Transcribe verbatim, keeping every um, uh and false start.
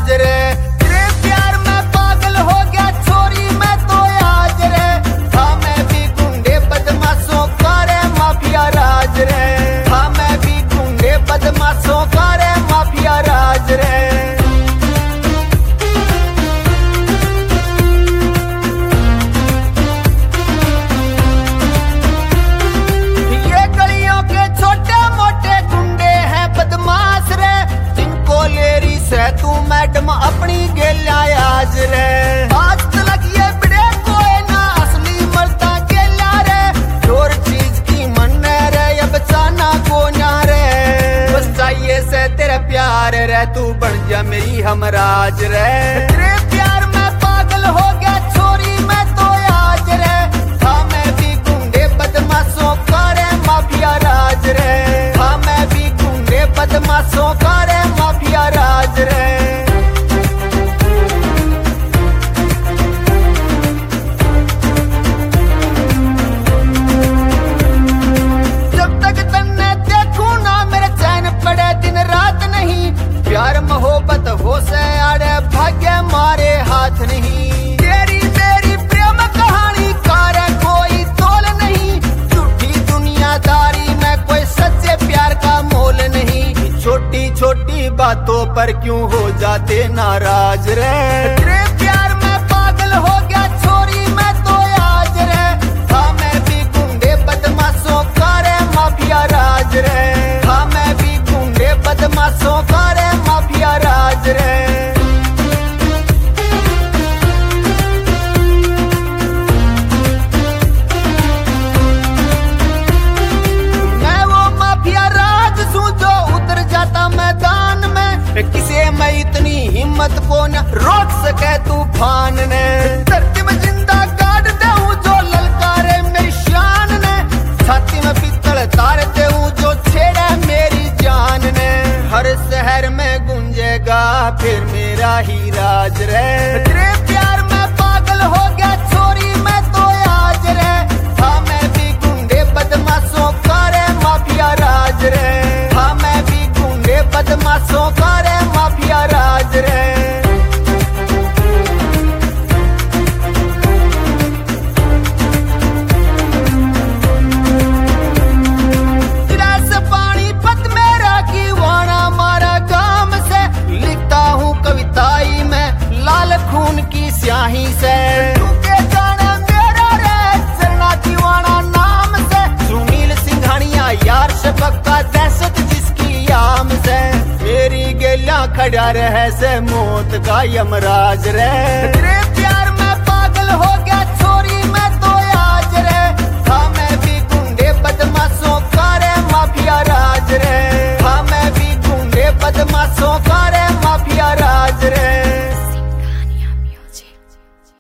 राज रे। तेरे प्यार में पागल हो गया छोरी मैं तो आज रे। हाँ मैं भी गुंडे बदमाशों का रे माफिया राज रे। हाँ मैं भी गुंडे बदमाशों का रे माफिया राज रे। ये गलियों के छोटे मोटे गुंडे हैं बदमाश रे। जिनको ले रही से तू मैडम अपनी गेल्या आज रे। आज तक ये बिड़े कोई ना असली मरता गेल्या रे। जोर चीज की मन रे ये बचाना को ना रे। बस चाहिए से तेरा प्यार रे तू बन जा मेरी हमराज रे। तेरे प्यार में पागल हो गया छोरी मैं तो आज रे। हाँ मैं भी गुंडे बदमाशों का रे माफिया राज रे। हाँ मैं भी गुंडे बदमाशों का रे माफिया राज रे। जब तक तन्ने देखूं ना मेरे चैन पड़े दिन रात नहीं। प्यार मोहब्बत हो से आड़े भाग्य मारे हाथ नहीं। तेरी मेरी प्रेम कहानी कार कोई तोल नहीं। झूठी दुनियादारी में कोई सच्चे प्यार का मोल नहीं। छोटी छोटी बातों पर क्यों हो जाते नाराज रे। तेरे प्यार में पागल हो गया छोरी मैं तो आज रे। हाँ मैं भी गुंडे बदमाशों का रे माफिया राज रे। हाँ मैं भी गुंडे बदमाशों का रे माफिया राज रे। मैं वो माफिया राज हूँ जो उतर जाता मैदान में। किसे मैं इतनी हिम्मत को न रोक सके तूफान ने। धरती में जिंदा गाड़ दे हूँ जो ललकारे मेरी शान ने। छाती में पित्तल तारते हूँ जो छेड़े मेरी जान ने। हर शहर में गूंजेगा फिर मेरा ही राज रे। तेरे प्यार में पागल हो गया छोरी मैं तो आज रे। हाँ मैं भी गुंडे बदमाशों का रे माफिया राज रे। हाँ मैं भी गुंडे बदमाशों का रे माफिया राज रे। कविताई में लाल खून की स्याही से। तूके जाने मेरा रे चरना दीवाना नाम से। सुनील सिंघानिया यार शफक का दहशत जिसकी याम से। मेरी गेल्या खड़ा रहे से मौत का यमराज रे। तेरे प्यार में पागल हो गया छोरी मैं तो आज रे। हाँ मैं